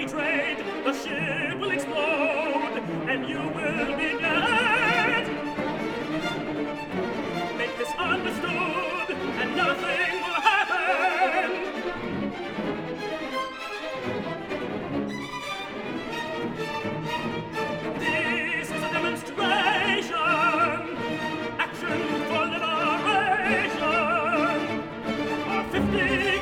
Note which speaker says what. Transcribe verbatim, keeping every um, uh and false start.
Speaker 1: betrayed, the ship will explode, and you will be dead. Make this understood, and nothing will happen. This is a demonstration, action for liberation. Our fifty